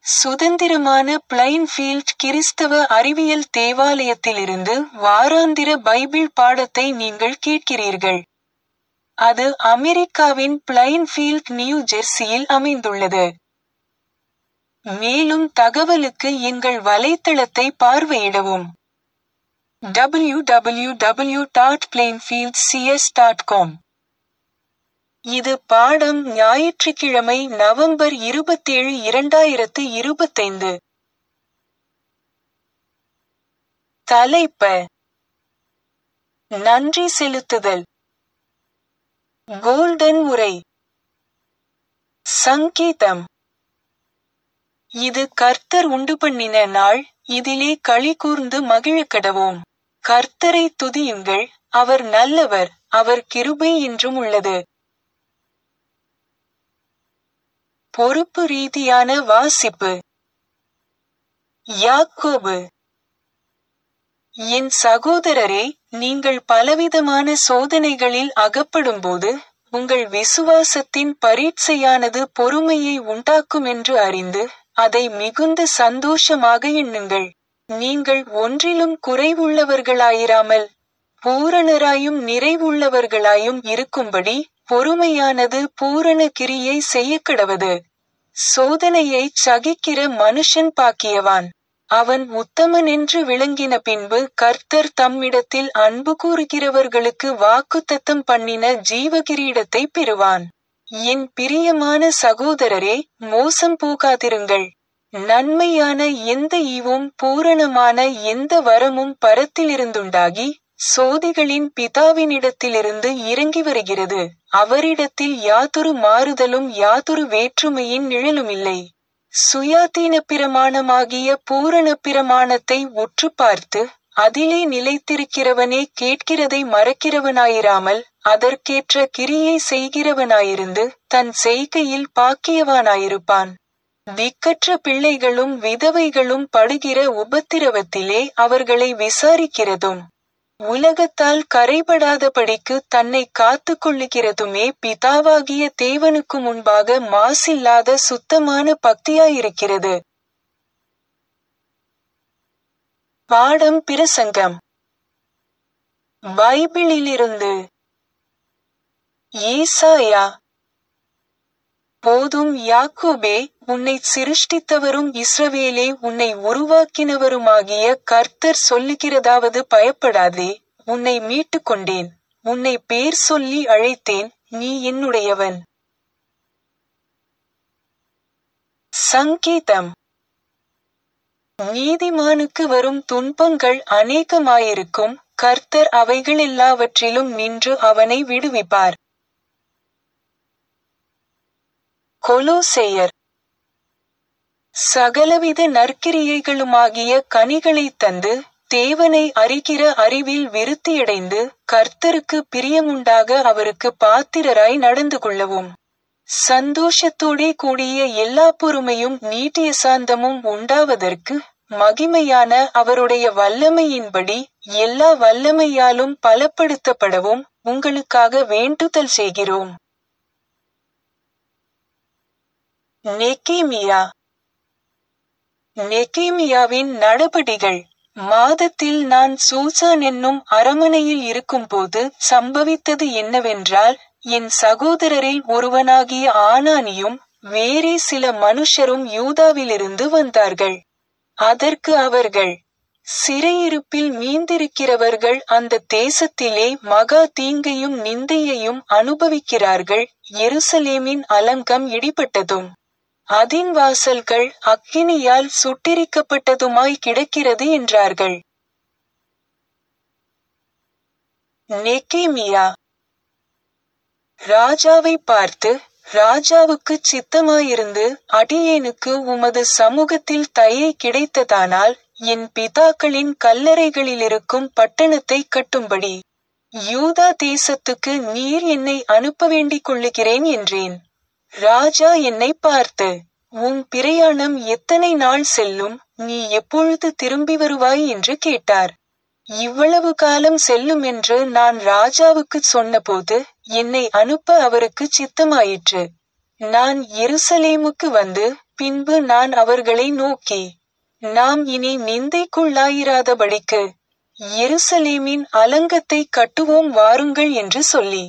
சுதந்திரமான பிளைன்ஃபீல்ட் கிறிஸ்தவ அறிவியல் தேவாலயத்திலிருந்து வாராந்திர பைபிள் பாடத்தை நீங்கள் கேட்கிறீர்கள். அது அமெரிக்காவின் பிளைன்ஃபீல்ட், நியூ ஜெர்சியில் அமைந்துள்ளது. மேலும் தகவலுக்கு எங்கள் வலைத்தளத்தை பார்வையிடவும். www.plainfieldcs.com. இது பாடம் ஞாயிற்றுக்கிழமை நவம்பர் 27, 2025. தலைப்பு: நன்றி செலுத்துதல். கோல்டன் உரை. சங்கீதம். இது கர்த்தர் உண்டுபண்ணின நாள், இதிலே களி கூர்ந்து மகிழக்கடவோம். கர்த்தரை துதியுங்கள், அவர் நல்லவர், அவர் கிருபை என்றும் உள்ளது. பொறுப்பு ரீதியான வாசிப்பு. யாக்கோபு. என் சகோதரரே, நீங்கள் பலவிதமான சோதனைகளில் அகப்படும்போது, உங்கள் விசுவாசத்தின் பரீட்சையானது பொறுமையை உண்டாக்குமென்று அறிந்து, அதை மிகுந்த சந்தோஷமாக எண்ணுங்கள். நீங்கள் ஒன்றிலும் குறைவுள்ளவர்களாயிராமல், பூரணராயும் நிறைவுள்ளவர்களாயும் இருக்கும்படி, பொறுமையானது பூரண கிரியை செய்யக்கடவது. சோதனையைச் சகிக்கிற மனுஷன் பாக்கியவான். அவன் உத்தமனென்று விளங்கின பின்பு கர்த்தர் தம்மிடத்தில் அன்பு கூறுகிறவர்களுக்கு வாக்குத்தத்தம் பண்ணின ஜீவகிரீடத்தை பெறுவான். என் பிரியமான சகோதரரே, மோசம் போகாதிருங்கள். நன்மையான எந்த ஈவும் பூரணமான எந்த வரமும் பரத்திலிருந்துண்டாகி, சோதிகளின் பிதாவினிடத்திலிருந்து இறங்கி வருகிறது. அவரிடத்தில் யாதொரு மாறுதலும் யாதொரு வேற்றுமையின் நிழலுமில்லை. சுயாதீன பிரமாணமாகிய பூரண பிரமாணத்தை உற்று பார்த்து, அதிலே நிலைத்திருக்கிறவனே கேட்கிறதை மறக்கிறவனாயிராமல், அதற்கேற்ற கிரியை செய்கிறவனாயிருந்து, தன் செய்கையில் பாக்கியவானாயிருப்பான். திக்கற்ற பிள்ளைகளும் விதவைகளும் படுகிற உபத்திரவத்திலே அவர்களை விசாரிக்கிறதும், உலகத்தால் கரைபடாதபடிக்கு தன்னை காத்துக் கொள்ளுகிறதுமே பிதாவாகிய தேவனுக்கு முன்பாக மாசில்லாத சுத்தமான பக்தியாயிருக்கிறது. பாடம் பிரசங்கம். பைபிளிலிருந்து. ஏசாயா. போதும் யாக்கோபே, உன்னைச் சிருஷ்டித்தவரும் இஸ்ரவேலே உன்னை உருவாக்கினவருமாகிய கர்த்தர் சொல்லுகிறதாவது, பயப்படாதே, உன்னை மீட்டுக் கொண்டேன், உன்னை பேர் சொல்லி அழைத்தேன், நீ என்னுடையவன். சங்கீதம். நீதிமானுக்கு வரும் துன்பங்கள் அநேகமாயிருக்கும், கர்த்தர் அவைகளெல்லாவற்றிலும் நின்று அவனை விடுவிப்பார். கொலோசேயர். சகலவித நற்கிரியைகளுமாகிய கனிகளைத் தந்து, தேவனை அறிகிற அறிவில் விருத்தியடைந்து, கர்த்தருக்கு பிரியமுண்டாக அவருக்கு பாத்திரராய் நடந்து கொள்ளவும். சந்தோஷத்தோடே கூடிய எல்லா பொறுமையும் நீட்டிய சாந்தமும் உண்டாவதற்கு, மகிமையான அவருடைய வல்லமையின்படி எல்லா வல்லமையாலும் பலப்படுத்தப்படவும் உங்களுக்காக வேண்டுதல் செய்கிறோம். நெகேமியா. நெகேமியாவின் நடபடிகள். மாதத்தில் நான் சூசான் என்னும் அரமனையில் இருக்கும்போது சம்பவித்தது என்னவென்றால், என் சகோதரரில் ஒருவனாகிய ஆனானியும் வேறே சில மனுஷரும் யூதாவிலிருந்து வந்தார்கள். அதற்கு அவர்கள், சிறையிருப்பில் மீந்திருக்கிறவர்கள் அந்த தேசத்திலே மகா தீங்கையும் நிந்தையையும் அனுபவிக்கிறார்கள், எருசலேமின் அலங்கம் இடிபட்டதும் அதின் வாசல்கள் அக்கினியால் சுட்டெரிக்கப்பட்டதுமாய் கிடக்கிறது என்றார்கள். நெகேமியா. ராஜாவை பார்த்து, ராஜாவுக்குச் சித்தமாயிருந்து அடியேனுக்கு உமது சமூகத்தில் தயை கிடைத்ததானால், என் பிதாக்களின் கல்லறைகளிலிருக்கும் பட்டணத்தை கட்டும்படி யூதா தேசத்துக்கு நீர் என்னை அனுப்ப வேண்டிக் கொள்ளுகிறேன் என்றேன். ராஜா என்னை பார்த்து, உன் பிரயாணம் எத்தனை நாள் செல்லும், நீ எப்பொழுது திரும்பி வருவாய் என்று கேட்டார். இவ்வளவு காலம் செல்லும் என்று நான் ராஜாவுக்குச் சொன்னபோது, என்னை அனுப்ப அவருக்கு சித்தமாயிற்று. நான் எருசலேமுக்கு வந்து, பின்பு நான் அவர்களை நோக்கி, நாம் இனி நிந்தைக்குள்ளாயிராதபடிக்கு எருசலேமின் அலங்கத்தை கட்டுவோம் வாருங்கள் என்று சொல்லி.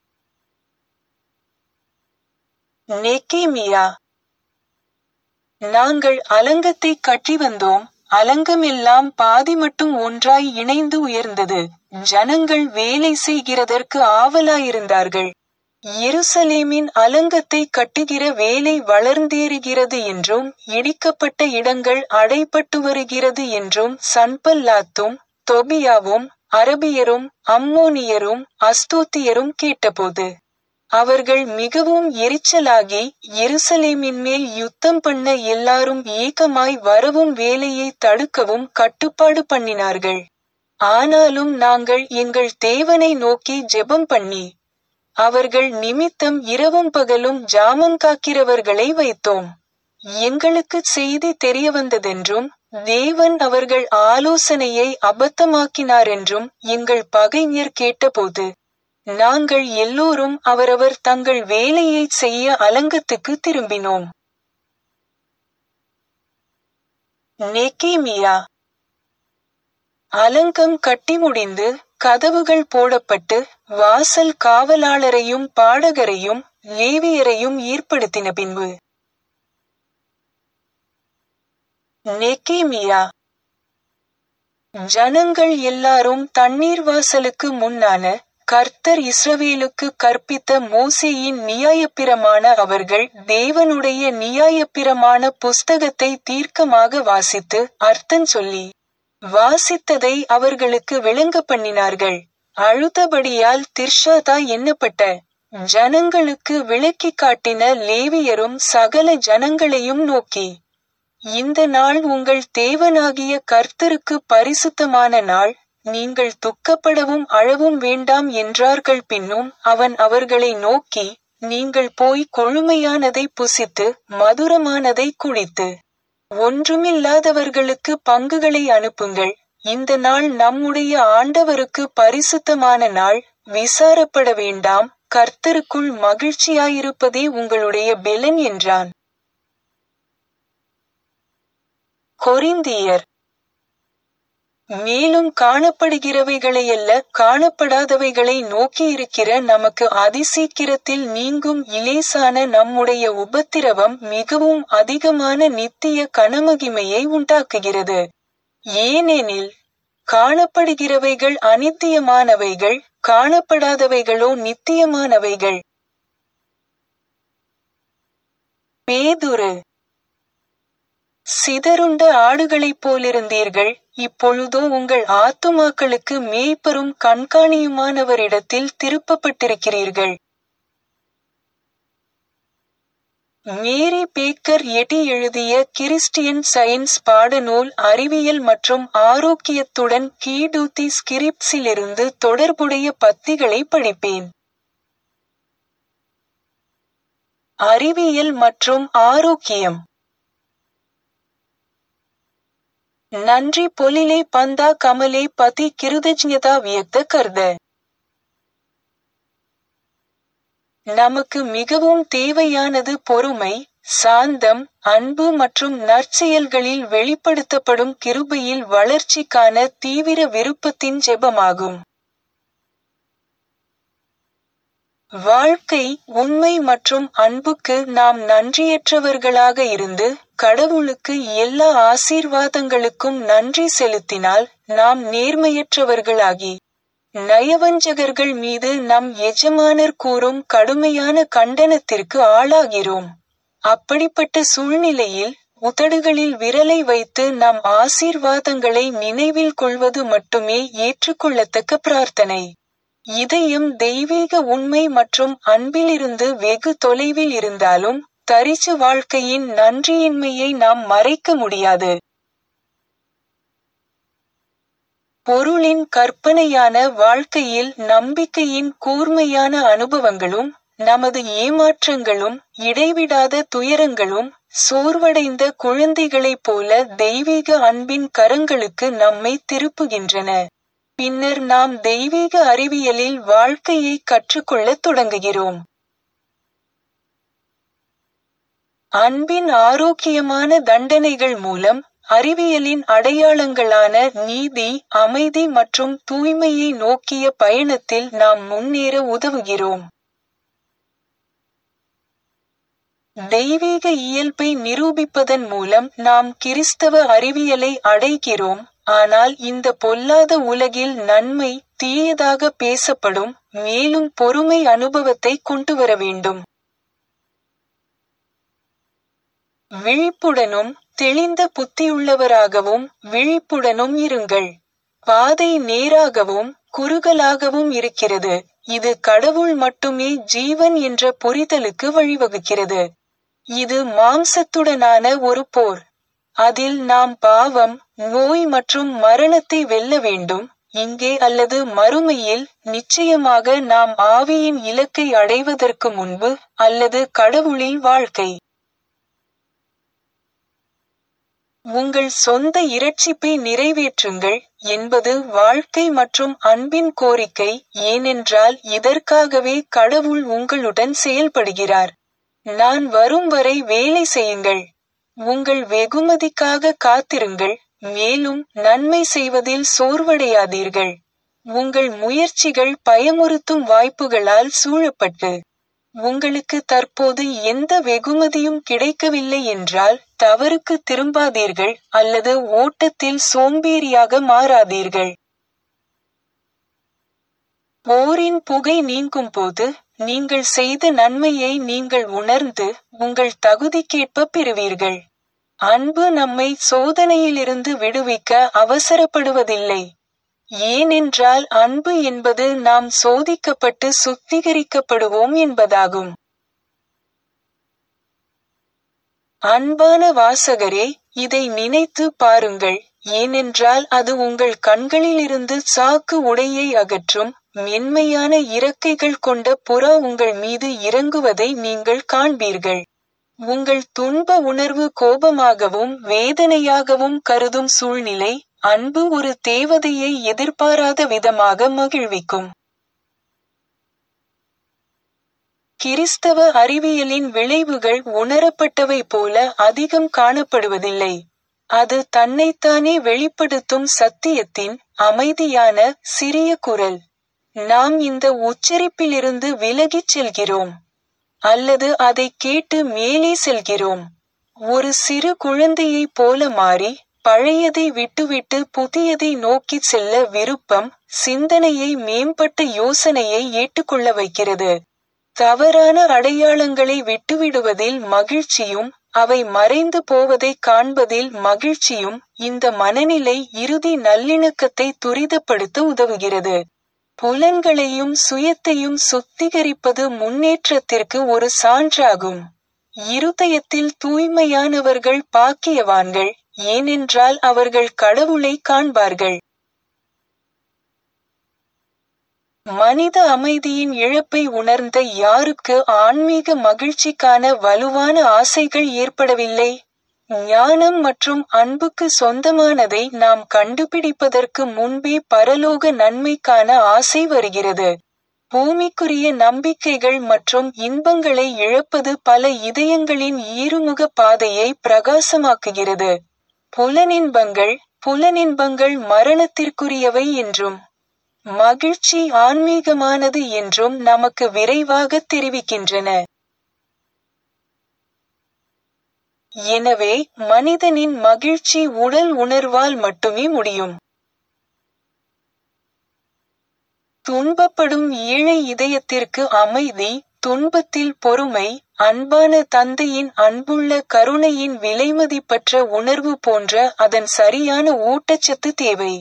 நெகேமியா. நாங்கள் அலங்கத்தை கட்டி வந்தோம். அலங்கமெல்லாம் பாதி மட்டும் ஒன்றாய் இணைந்து உயர்ந்தது. ஜனங்கள் வேலை செய்கிறதற்கு ஆவலாயிருந்தார்கள். எருசலேமின் அலங்கத்தை கட்டுகிற வேலை வளர்ந்தேறுகிறது என்றும் இடிக்கப்பட்ட இடங்கள் அடைபட்டு வருகிறது என்றும் சன்பல்லாத்தும் தொபியாவும் அரபியரும் அம்மோனியரும் அஸ்தோத்தியரும் கேட்டபோது அவர்கள் மிகவும் எரிச்சலாகி எருசலேமின் மேல் யுத்தம் பண்ண எல்லாரும் ஏகமாய் வரவும் வேலையை தடுக்கவும் கட்டுப்பாடு பண்ணினார்கள். ஆனாலும் நாங்கள் எங்கள் தேவனை நோக்கி ஜெபம் பண்ணி அவர்கள் நிமித்தம் இரவும் பகலும் ஜாமம் காக்கிறவர்களை வைத்தோம். எங்களுக்கு செய்தி தெரிய வந்ததென்றும் தேவன் அவர்கள் ஆலோசனையை அபத்தமாக்கினாரென்றும் எங்கள் பகைஞர் கேட்டபோது நாங்கள் எல்லோரும் அவரவர் தங்கள் வேலையை செய்ய அலங்கத்துக்கு திரும்பினோம். நெகேமியா. அலங்கம் கட்டி முடிந்து கதவுகள் போடப்பட்டு வாசல் காவலாளரையும் பாடகரையும் லேவியரையும் ஏற்படுத்தின பின்பு நெகேமியா. ஜனங்கள் எல்லாரும் தண்ணீர் வாசலுக்கு முன்னான கர்த்தர் இஸ்ரவேலுக்கு கற்பித்த மோசேயின் நியாயப்பிரமாண அவர்கள் தேவனுடைய நியாயப்பிரமாண புஸ்தகத்தை தீர்க்கமாக வாசித்து அர்த்தம் சொல்லி வாசித்ததை அவர்களுக்கு விளங்க பண்ணினார்கள். அழுதபடியால் திர்ஷாதா எண்ணப்பட்ட ஜனங்களுக்கு விளக்கி காட்டின லேவியரும் சகல ஜனங்களையும் நோக்கி, இந்த நாள் உங்கள் தேவனாகிய கர்த்தருக்கு பரிசுத்தமான நாள், நீங்கள் துக்கப்படவும் அழவும் வேண்டாம் என்றார்கள். பின்னும் அவன் அவர்களை நோக்கி, நீங்கள் போய் கொழுமையானதை புசித்து மதுரமானதை குடித்து ஒன்றுமில்லாதவர்களுக்கு பங்குகளை அனுப்புங்கள். இந்த நாள் நம்முடைய ஆண்டவருக்கு பரிசுத்தமான நாள், விசாரப்பட வேண்டாம், கர்த்தருக்குள் மகிழ்ச்சியாயிருப்பதே உங்களுடைய பெலன் என்றான். கொரிந்தியர். மேலும் காணப்படுகிறவைகளையல்ல காணப்படாதவைகளை நோக்கியிருக்கிற நமக்கு அதிசீக்கிரத்தில் நீங்கும் இலேசான நம்முடைய உபத்திரவம் மிகவும் அதிகமான நித்திய கனமகிமையை உண்டாக்குகிறது. ஏனெனில் காணப்படுகிறவைகள் அநித்தியமானவைகள், காணப்படாதவைகளோ நித்தியமானவைகள். பேதுரு. சிதறுண்ட ஆடுகளைப் போலிருந்தீர்கள், இப்பொழுதோ உங்கள் ஆத்துமாக்களுக்கு மேய்ப்பரும் கண்காணியுமானவரிடத்தில் திருப்பப்பட்டிருக்கிறீர்கள். மேரி பேக்கர் எட்டி எழுதிய கிறிஸ்டியன் சயின்ஸ் பாடநூல் அறிவியல் மற்றும் ஆரோக்கியத்துடன் கீடூத்தி ஸ்கிரிப்ட்ஸிலிருந்து தொடர்புடைய பத்திகளை படிப்பேன். அறிவியல் மற்றும் ஆரோக்கியம். நன்றி பொலிலே பந்தா கமலே பதி கிருதஜ்ஞதா வியக்த கர்த. நமக்கு மிகவும் தேவையானது பொறுமை, சாந்தம், அன்பு மற்றும் நற்செயல்களில் வெளிப்படுத்தப்படும் கிருபையில் வளர்ச்சிக்கான தீவிர விருப்பத்தின் ஜெபமாகும். வாழ்க்கை, உண்மை மற்றும் அன்புக்கு நாம் நன்றியற்றவர்களாக இருந்து கடவுளுக்கு எல்லா ஆசீர்வாதங்களுக்கும் நன்றி செலுத்தினால் நாம் நேர்மையற்றவர்களாகி நயவஞ்சகர்கள் மீது நம் எஜமானர் கூறும் கடுமையான கண்டனத்திற்கு ஆளாகிறோம். அப்படிப்பட்ட சூழ்நிலையில் உதடுகளில் விரலை வைத்து நம் ஆசீர்வாதங்களை நினைவில் கொள்வது மட்டுமே ஏற்றுக்கொள்ளத்தக்க பிரார்த்தனை. இதயம் தெய்வீக உண்மை மற்றும் அன்பிலிருந்து வெகு தொலைவில் இருந்தாலும் தரிசு வாழ்க்கையின் நன்றியின்மையை நாம் மறைக்க முடியாது. பொருளின் கற்பனையான வாழ்க்கையில் நம்பிக்கையின் கூர்மையான அனுபவங்களும் நமது ஏமாற்றங்களும் இடைவிடாத துயரங்களும் சோர்வடைந்த குழந்தைகளைப் போல தெய்வீக அன்பின் கரங்களுக்கு நம்மை திருப்புகின்றன. பின்னர் நாம் தெய்வீக அறிவியலில் வாழ்க்கையை கற்றுக்கொள்ளத் தொடங்குகிறோம். அன்பின் ஆரோக்கியமான தண்டனைகள் மூலம் அறிவியலின் அடையாளங்களான நீதி, அமைதி மற்றும் தூய்மையை நோக்கிய பயணத்தில் நாம் முன்னேற உதவுகிறோம். தெய்வீக இயல்பை நிரூபிப்பதன் மூலம் நாம் கிறிஸ்தவ அறிவியலை அடைகிறோம், ஆனால் இந்த பொல்லாத உலகில் நன்மை, தீயதாக பேசப்படும், மேலும் பொறுமை அனுபவத்தை கொண்டுவர வேண்டும். விழிப்புடனும் தெளிந்த புத்தியுள்ளவராகவும் விழிப்புடனும் இருங்கள். பாதை நேராகவும் குறுகலாகவும் இருக்கிறது, இது கடவுள் மட்டுமே ஜீவன் என்ற புரிதலுக்கு வழிவகுக்கிறது. இது மாம்சத்துடனான ஒரு போர். அதில் நாம் பாவம், நோய் மற்றும் மரணத்தை வெல்ல வேண்டும். இங்கே அல்லது மறுமையில் நிச்சயமாக நாம் ஆவியின் இலக்கை அடைவதற்கு முன்பு அல்லது கடவுளின் வாழ்க்கை. உங்கள் சொந்த இரட்சிப்பை நிறைவேற்றுங்கள் என்பது வாழ்க்கை மற்றும் அன்பின் கோரிக்கை, ஏனென்றால் இதற்காகவே கடவுள் உங்களுடன் செயல்படுகிறார். நான் வரும் வரை வேலை செய்யுங்கள். உங்கள் வெகுமதிக்காக காத்திருங்கள், மேலும் நன்மை செய்வதில் சோர்வடையாதீர்கள். உங்கள் முயற்சிகள் பயமுறுத்தும் வாய்ப்புகளால் சூழப்பட்டு உங்களுக்கு தற்போது எந்த வெகுமதியும் கிடைக்கவில்லை என்றால் தவறுக்கு திரும்பாதீர்கள் அல்லது ஓட்டத்தில் சோம்பேறியாக மாறாதீர்கள். போரின் புகை நீங்கும்போது நீங்கள் செய்த நன்மையை நீங்கள் உணர்ந்து உங்கள் தகுதிக்கேற்ப பெறுவீர்கள். அன்பு நம்மை சோதனையிலிருந்து விடுவிக்க அவசரப்படுவதில்லை. ஏனென்றால் அன்பு என்பது நாம் சோதிக்கப்பட்டு சுத்திகரிக்கப்படுவோம் என்பதாகும். அன்பான வாசகரே, இதை நினைத்து பாருங்கள், ஏனென்றால் அது உங்கள் கண்களிலிருந்து சாக்கு உடையை அகற்றும். மென்மையான இறக்கைகள் கொண்ட புறா உங்கள் மீது இறங்குவதை நீங்கள் காண்பீர்கள். உங்கள் துன்ப உணர்வு கோபமாகவும் வேதனையாகவும் கருதும் சூழ்நிலை, அன்பு ஒரு தேவதையை எதிர்பாராத விதமாக மகிழ்விக்கும். கிறிஸ்தவ அறிவியலின் விளைவுகள் உணரப்பட்டவை போல அதிகம் காணப்படுவதில்லை. அது தன்னைத்தானே வெளிப்படுத்தும் சத்தியத்தின் அமைதியான சிறிய குரல். நாம் இந்த உச்சரிப்பிலிருந்து விலகிச் செல்கிறோம், அல்லது அதை கேட்டு மேலே செல்கிறோம். ஒரு சிறு குழந்தையைப் போல மாறி பழையதை விட்டுவிட்டு புதியதை நோக்கிச் செல்ல விருப்பம் சிந்தனையை மேம்பட்ட யோசனையை ஏற்றுக்கொள்ள வைக்கிறது. தவறான அடையாளங்களை விட்டுவிடுவதில் மகிழ்ச்சியும் அவை மறைந்து போவதைக் காண்பதில் மகிழ்ச்சியும் இந்த மனநிலை இறுதி நல்லிணக்கத்தை துரிதப்படுத்த உதவுகிறது. புலன்களையும் சுயத்தையும் சுத்திகரிப்பது முன்னேற்றத்திற்கு ஒரு சான்றாகும். இருதயத்தில் தூய்மையானவர்கள் பாக்கியவான்கள், ஏனென்றால் அவர்கள் கடவுளை காண்பார்கள். மனித அமைதியின் இழப்பை உணர்ந்த யாருக்கு ஆன்மீக மகிழ்ச்சிக்கான வலுவான ஆசைகள் ஏற்படவில்லை? ஞானம் மற்றும் அன்புக்கு சொந்தமானதை நாம் கண்டுபிடிப்பதற்கு முன்பே பரலோக நன்மைக்கான ஆசை வருகிறது. பூமிக்குரிய நம்பிக்கைகள் மற்றும் இன்பங்களை இழப்பது பல இதயங்களின் ஈருமுக பாதையை பிரகாசமாக்குகிறது. புலனின்பங்கள் மரணத்திற்குரியவை என்றும் மகிழ்ச்சி ஆன்மீகமானது என்றும் நமக்கு விரைவாக தெரிவிக்கின்றன. எனவே மனிதனின் மகிழ்ச்சி உடல் உணர்வால் மட்டுமே முடியும். துன்பப்படும் ஏழை இதயத்திற்கு அமைதி, துன்பத்தில் பொறுமை, அன்பான தந்தையின் அன்புள்ள கருணையின் விலைமதிப்பற்ற உணர்வு போன்ற அதன் சரியான ஊட்டச்சத்து தேவை.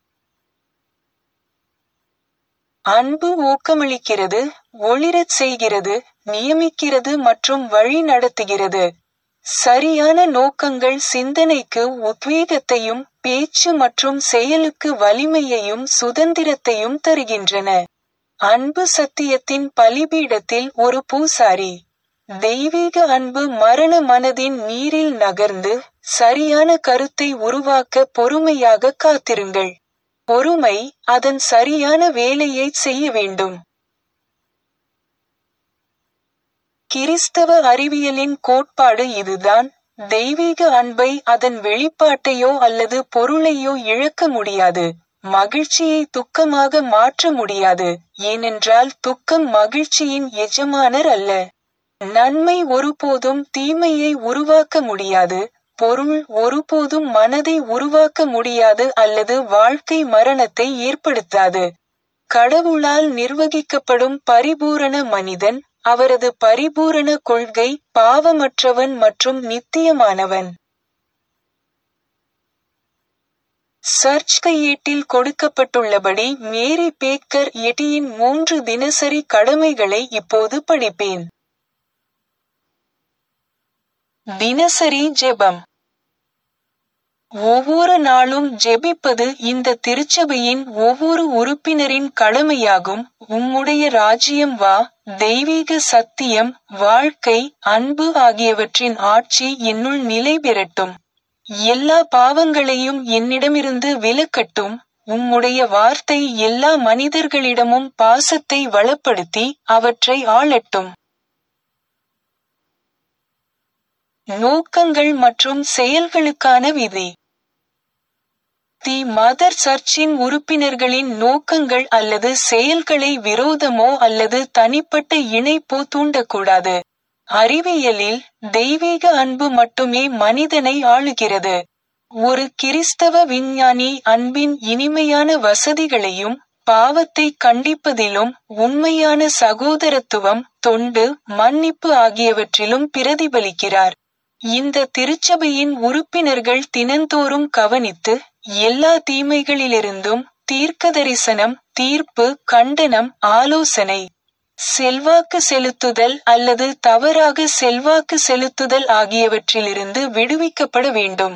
அன்பு ஊக்கமளிக்கிறது, ஒளிரச் செய்கிறது, நியமிக்கிறது மற்றும் வழி நடத்துகிறது. சரியான நோக்கங்கள் சிந்தனைக்கு உத்வேகத்தையும் பேச்சு மற்றும் செயலுக்கு வலிமையையும் சுதந்திரத்தையும் தருகின்றன. அன்பு சத்தியத்தின் பலிபீடத்தில் ஒரு பூசாரி. தெய்வீக அன்பு மரண மனதின் நீரில் நகர்ந்து சரியான கருத்தை உருவாக்க பொறுமையாக காத்திருங்கள். பொறுமை அதன் சரியான வேலையை செய்ய வேண்டும். கிறிஸ்தவ அறிவியலின் கோட்பாடு இதுதான். தெய்வீக அன்பை அதன் வெளிப்பாட்டையோ அல்லது பொருளையோ இழக்க முடியாது. மகிழ்ச்சியை துக்கமாக மாற்ற முடியாது, ஏனென்றால் துக்கம் மகிழ்ச்சியின் எஜமானர் அல்ல. நன்மை ஒருபோதும் தீமையை உருவாக்க முடியாது. பொருள் ஒருபோதும் மனதை உருவாக்க முடியாது அல்லது வாழ்க்கை மரணத்தை ஏற்படுத்தாது. கடவுளால் நிர்வகிக்கப்படும் பரிபூரண மனிதன், அவரது பரிபூரண கொள்கை பாவமற்றவன் மற்றும் நித்தியமானவன். சர்ச் கையேட்டில் கொடுக்கப்பட்டுள்ளபடி மேரி பேக்கர் எட்டியின் 3 தினசரி கடமைகளை இப்போது படிப்பேன். தினசரி ஜெபம். ஒவ்வொரு நாளும் ஜெபிப்பது இந்த திருச்சபையின் ஒவ்வொரு உறுப்பினரின் கடமையாகும். உம்முடைய ராஜ்யம் வா, தெய்வீக சத்தியம், வாழ்க்கை, அன்பு ஆகியவற்றின் ஆட்சி என்னுள் நிலை பெறட்டும். எல்லா பாவங்களையும் என்னிடமிருந்து விலக்கட்டும். உம்முடைய வார்த்தை எல்லா மனிதர்களிடமும் பாசத்தை வளப்படுத்தி அவற்றை ஆளட்டும். நோக்கங்கள் மற்றும் செயல்களுக்கான விதி. தி மதர் சர்ச்சின் உறுப்பினர்களின் நோக்கங்கள் அல்லது செயல்களை விரோதமோ அல்லது தனிப்பட்ட இணைப்போ தூண்டக்கூடாது. அறிவியலில், தெய்வீக அன்பு மட்டுமே மனிதனை ஆளுகிறது. ஒரு கிறிஸ்தவ விஞ்ஞானி அன்பின் இனிமையான வசதிகளையும், பாவத்தை கண்டிப்பதிலும், உண்மையான சகோதரத்துவம், தொண்டு, மன்னிப்பு ஆகியவற்றிலும் பிரதிபலிக்கிறார். இந்த திருச்சபையின் உறுப்பினர்கள் தினந்தோறும் கவனித்து, எல்லா தீமைகளிலிருந்தும் தீர்க்கதரிசனம், தீர்ப்பு, கண்டனம், ஆலோசனை, செல்வாக்கு செலுத்துதல் அல்லது தவறாக செல்வாக்கு செலுத்துதல் ஆகியவற்றிலிருந்து விடுவிக்கப்பட வேண்டும்.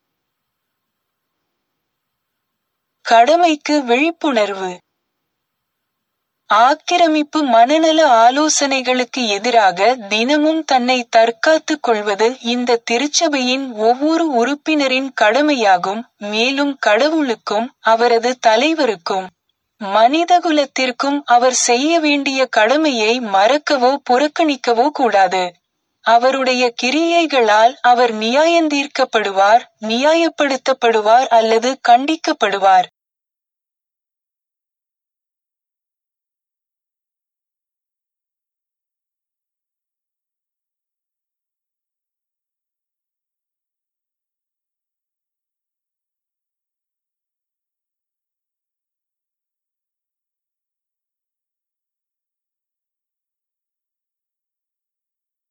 கடமைக்கு விழிப்புணர்வு. ஆக்கிரமிப்பு மனநல ஆலோசனைகளுக்கு எதிராக தினமும் தன்னை தற்காத்துக் கொள்வது இந்த திருச்சபையின் ஒவ்வொரு உறுப்பினரின் கடமையாகும். மேலும் கடவுளுக்கும், அவரது தலைவருக்கும், மனிதகுலத்திற்கும் அவர் செய்ய வேண்டிய கடமையை மறக்கவோ புறக்கணிக்கவோ கூடாது. அவருடைய கிரியைகளால் அவர் நியாயந்தீர்க்கப்படுவார், நியாயப்படுத்தப்படுவார் அல்லது கண்டிக்கப்படுவார்.